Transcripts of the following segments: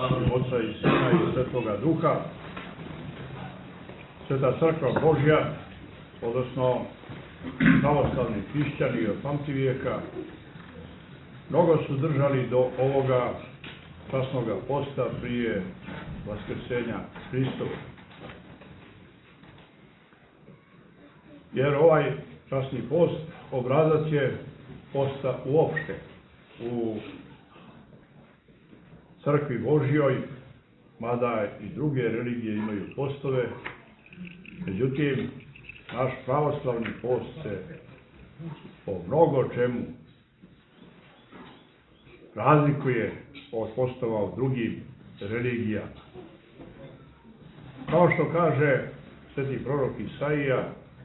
Oca i Sina i Svetoga Duha. Sveta crkva Božja, odnosno pravoslavni hrišćani od pamtivijeka, mnogo su držali do ovoga časnoga posta prije vaskrsenja Hristova. Jer ovaj časni post obrazac je posta uopšte u crkvi Božjoj, mada i druge religije imaju postove. Međutim, naš pravoslavni post se po mnogo čemu razlikuje od postova u drugim religijama. Kao što kaže sveti prorok Isaija,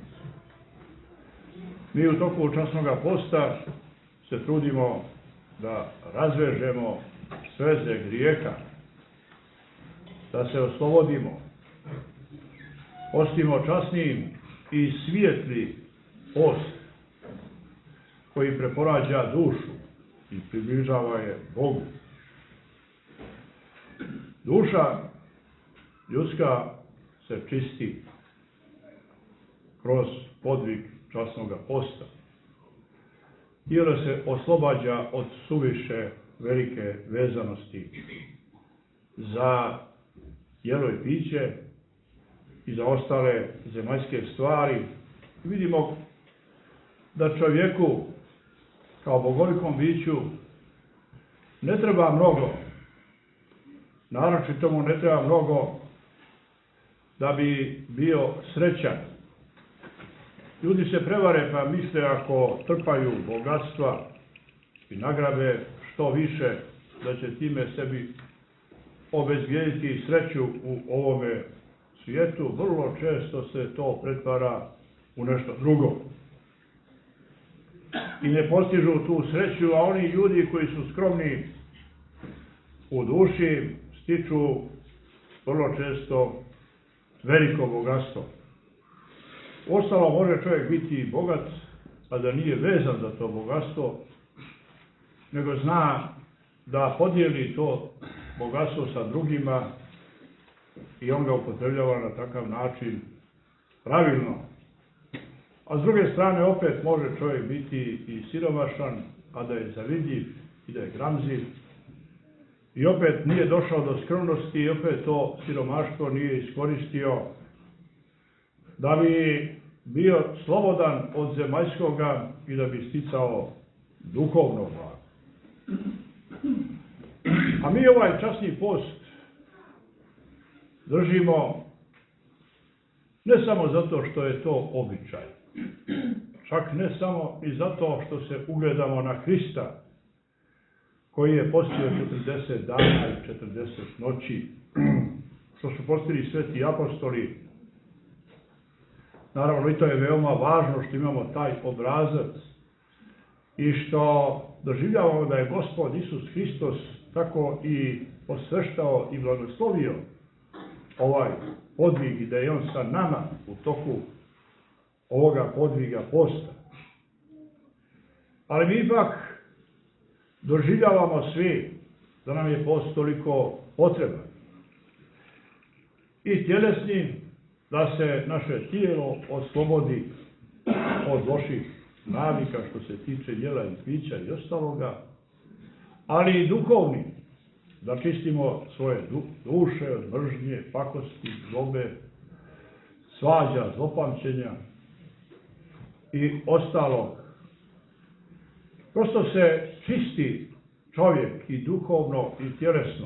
mi u toku časnoga posta se trudimo da razvežemo sveze grijeha, da se oslobodimo, postimo časni i svijetli post koji preporađa dušu i približava je Bogu. Duša ljudska se čisti kroz podvig časnoga posta. Tijelo se oslobađa od suviše velike vezanosti za jelo i piće i za ostale zemaljske stvari. Vidimo da čovjeku kao bogolikom biću ne treba mnogo, naročito mu ne treba mnogo da bi bio srećan. Ljudi se prevare pa misle ako trpaju bogatstva i nagrabe što više, da će time sebi obezbijediti sreću u ovome svijetu. Vrlo često se to pretvara u nešto drugo. I ne postižu tu sreću, a oni ljudi koji su skromni u duši stiču vrlo često veliko bogatstvo. Ostalo može čovjek biti bogat, a da nije vezan za to bogatstvo, nego zna da podijeli to bogatstvo sa drugima i on ga upotrebljava na takav način pravilno. A s druge strane opet može čovjek biti i siromašan, a da je zavidljiv i da je gramziv. I opet nije došao do skromnosti i opet to siromaštvo nije iskoristio da bi bio slobodan od zemaljskoga i da bi sticao duhovno blago. A mi ovaj časni post držimo ne samo zato što je to običaj, čak ne samo i zato što se ugledamo na Hrista, koji je postio 40 dana i 40 noći, što su postili sveti apostoli. Naravno, i to je veoma važno što imamo taj obrazac i što doživljavamo da je Gospod Isus Hristos tako i osveštao i blagoslovio ovaj podvig i da je on sa nama u toku ovoga podviga posta. Ali mi ipak doživljavamo svi da nam je post toliko potreban. I tjelesni, da se naše tijelo oslobodi od loših navika što se tiče jela i pića i ostaloga, ali i duhovni, da čistimo svoje duše od mržnje, pakosti, zlobe, svađa, zlopamćenja i ostalog. Prosto se čisti čovjek i duhovno i tjelesno.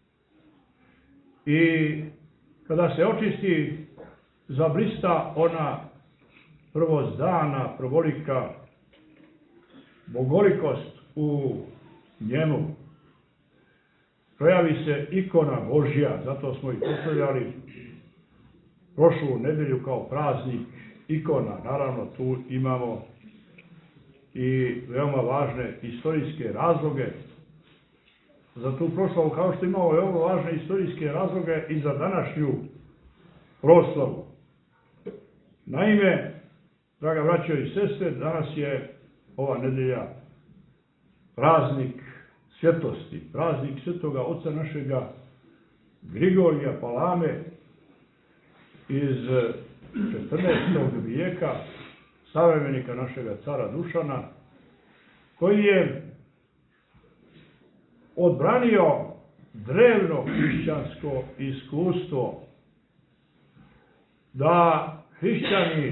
I kada se očisti, zablista ona prvozdana, prvolika bogolikost u njemu. Projavi se ikona Božja, zato smo i postavljali prošlu nedelju kao praznik ikona. Naravno, tu imamo i veoma važne istorijske razloge za tu proslavu, kao što imamo veoma važne istorijske razloge i za današnju proslavu. Naime, draga braćo i sestre, danas je ova nedelja praznik svetosti, praznik svetoga oca našega Grigorija Palame iz 14. vijeka, savremenika našega cara Dušana, koji je odbranio drevno hrišćansko iskustvo da hrišćani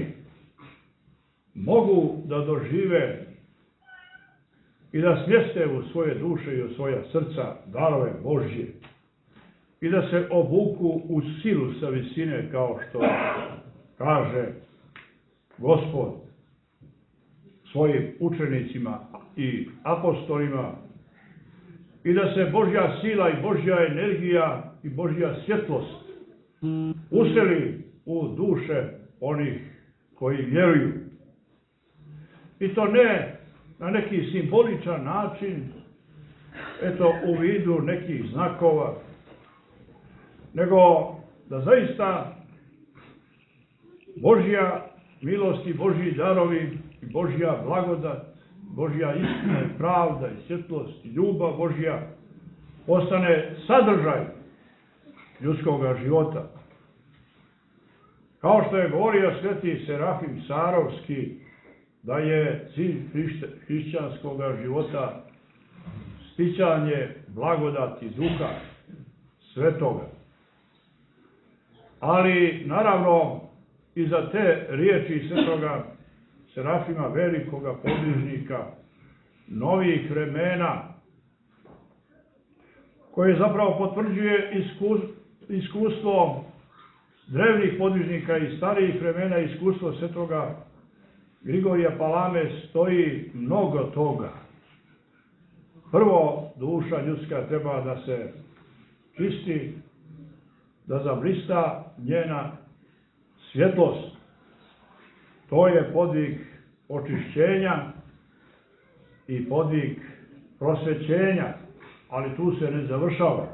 mogu da dožive i da smjeste u svoje duše i u svoja srca darove Božje i da se obuku u silu sa visine, kao što kaže Gospod svojim učenicima i apostolima, i da se Božja sila i Božja energija i Božja svjetlost useli u duše onih koji vjeruju. I to ne na neki simboličan način, eto, u vidu nekih znakova, nego da zaista Božja milost i Božji darovi i Božja blagodat, Božja istina i pravda i svjetlost i ljubav Božja postane sadržaj ljudskog života. Kao što je govorio sveti Serafim Sarovski, da je cilj hrišćanskog života sticanje blagodati Duha Svetoga. Ali, naravno, iza te riječi svetoga Serafima, velikoga podvižnika novih vremena, koje zapravo potvrđuje iskustvo drevnih podvižnika i starijih vremena, iskustvo svetoga Grigorija Palame, stoji mnogo toga. Prvo, duša ljudska treba da se čisti, da zablista njena svjetlost. To je podvig očišćenja i podvig prosvećenja, ali tu se ne završava.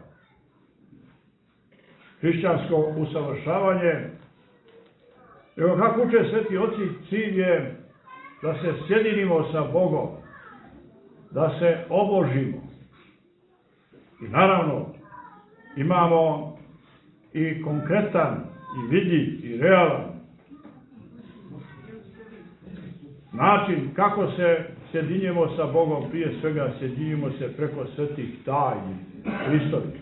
Hrišćansko usavršavanje, evo kako uče sveti oci, cilj je da se sjedinimo sa Bogom, da se obožimo. I naravno, imamo i konkretan, i vidljiv, i realan način kako se sjedinjemo sa Bogom. Prije svega sjedinjemo se preko svetih tajni Hristovih.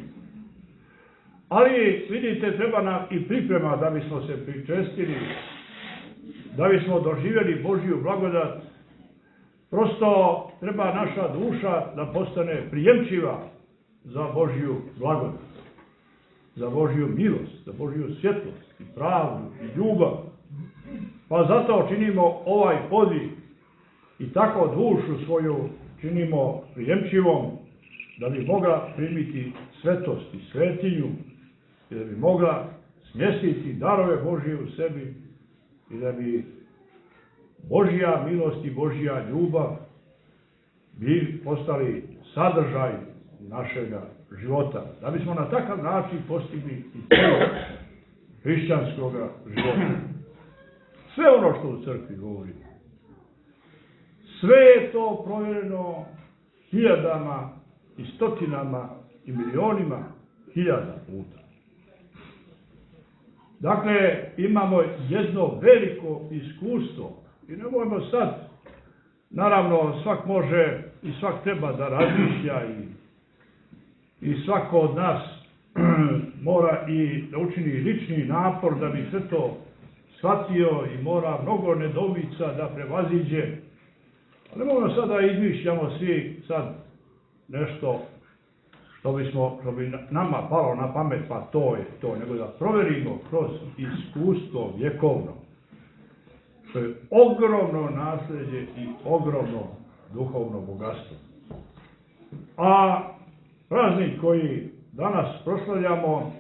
Ali, vidite, treba nam i priprema da bismo se pričestili, da bismo doživjeli Božju blagodat. Prosto treba naša duša da postane prijemčiva za Božju blagodat, za Božju milost, za Božju svjetlost i pravdu i ljubav. Pa zato činimo ovaj podvig i tako dušu svoju činimo prijemčivom, da bi mogla primiti svetost i svetinju i da bi mogla smjestiti darove Božje u sebi i da bi Božja milost i Božja ljubav bi postali sadržaj našega života. Da bismo na takav način postigli i cilj hrišćanskog života. Sve ono što u crkvi govori, sve je to provjereno hiljadama i stotinama i milionima hiljada puta. Dakle, imamo jedno veliko iskustvo i nemojmo sad, naravno, svak može i svak treba da razmišlja i svako od nas mora i da učini lični napor da bi sve to shvatio i mora mnogo nedoumica da prevaziđe. Ali nemojmo sad da izmišljamo svi sad nešto što bi nama palo na pamet, pa to je to, nego da proverimo kroz iskustvo vjekovno, što je ogromno nasljeđe i ogromno duhovno bogatstvo. A praznik koji danas proslavljamo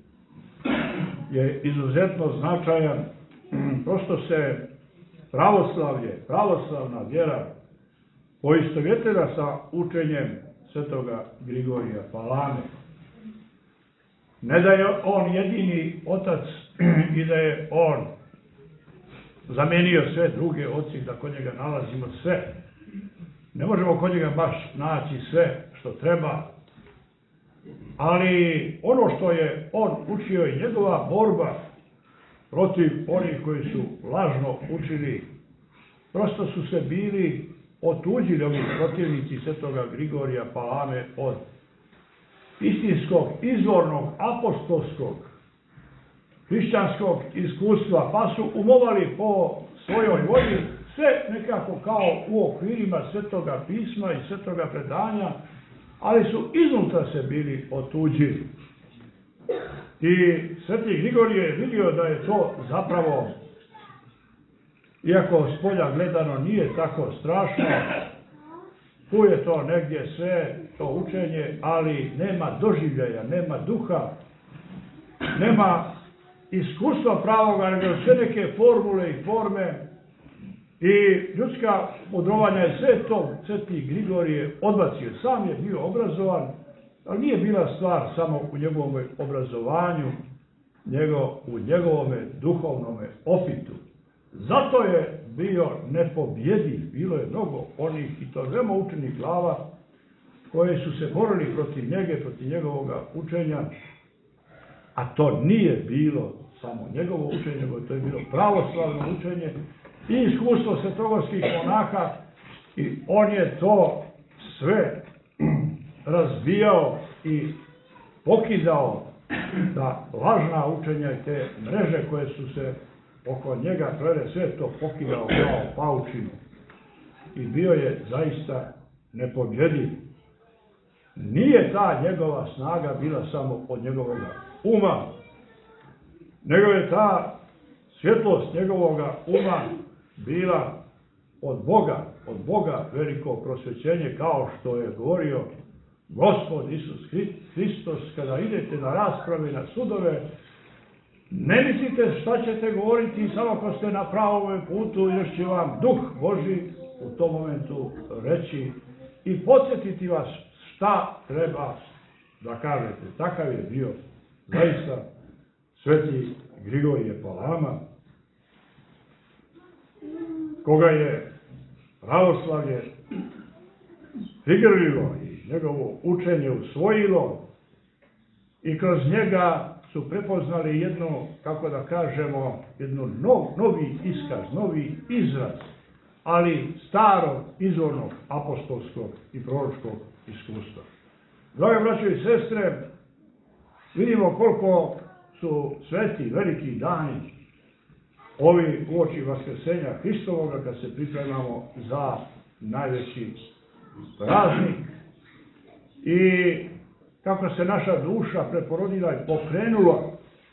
je izuzetno značajan, prosto se pravoslavna vjera poistovjetila sa učenjem svetoga Grigorija Palame. Ne da je on jedini otac i da je on zamenio sve druge oci, da kod njega nalazimo sve. Ne možemo kod njega baš naći sve što treba, Ali ono što je on učio i njegova borba protiv onih koji su lažno učili, prosto su se bili otuđili ovi protivnici Svetoga Grigorija Palame od istinskog, izvornog, apostolskog, hrišćanskog iskustva, pa su umovali po svojoj volji sve nekako kao u okvirima Svetoga pisma i Svetoga predanja, ali su iznutra se bili otuđili. I Sveti Grigorije je vidio da je to zapravo, iako s polja gledano nije tako strašno, tu je to negdje sve, to učenje, ali nema doživljaja, nema duha, nema iskustva pravoga, nego sve neke formule i forme i ljudska mudrovanja je sve to Sveti Grigorije odbacio. Sam je bio obrazovan, ali nije bila stvar samo u njegovom obrazovanju, nego u njegovom duhovnom opitu. Zato je bio nepobjediv. Bilo je mnogo onih, i to veoma učenih glava, koje su se borili protiv njega, protiv njegovog učenja, a to nije bilo samo njegovo učenje, nego to je bilo pravoslavno učenje i iskustvo svetogorskih monaha, i on je to sve razbijao i pokidao, da lažna učenja i te mreže koje su se oko njega plele, sve to pokidao kao paučinu. I bio je zaista nepobjediv. Nije ta njegova snaga bila samo od njegovog uma, nego je ta svjetlost njegovog uma bila od Boga veliko prosvećenje, kao što je govorio Gospod Isus Hristos, kada idete na rasprave, na sudove, ne mislite šta ćete govoriti samo ako ste na pravom putu, jer će vam Duh Božji u tom momentu reći i podsjetiti vas šta treba da kažete. Takav je bio zaista Sveti Grigorije Palama, koga je pravoslavlje prigrlilo i njegovo učenje usvojilo, i kroz njega su prepoznali jedno, kako da kažemo, jedno novi iskaz, novi izraz, ali starog, izvornog, apostolskog i proročkog iskustva. Drage braćo i sestre, vidimo koliko su sveti, veliki dani ovi uoči Vaskrsenja Hristovoga, kad se pripremamo za najveći praznik, i kako se naša duša preporodila i pokrenula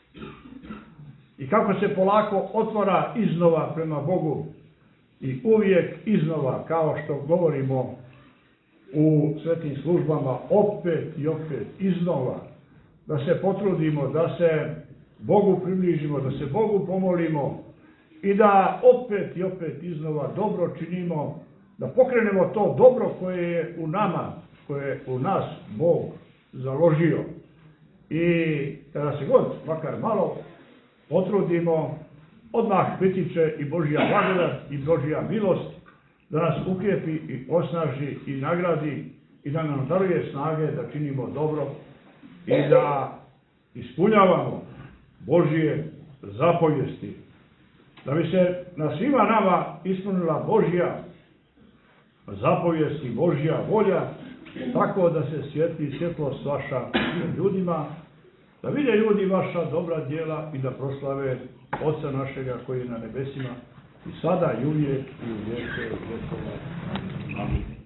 i kako se polako otvara iznova prema Bogu i uvijek iznova, kao što govorimo u svetim službama, opet i opet iznova, da se potrudimo, da se Bogu približimo, da se Bogu pomolimo i da opet i opet iznova dobro činimo, da pokrenemo to dobro koje je u nama, koje je u nas Bog založio. I kada se god makar malo potrudimo, odmah pritiče i Božja blagodat i Božja milost da nas ukrijepi i osnaži i nagradi i da nam daruje snage da činimo dobro i da ispunjavamo Božje zapovijesti. Da bi se na svima nama ispunila Božja zapovijest i Božja volja, tako da se svijetli svjetlost vaša ljudima, da vide ljudi vaša dobra djela i da proslave Oca našega koji je na nebesima, i sada i uvijek i u vijeke vjekova. Amin.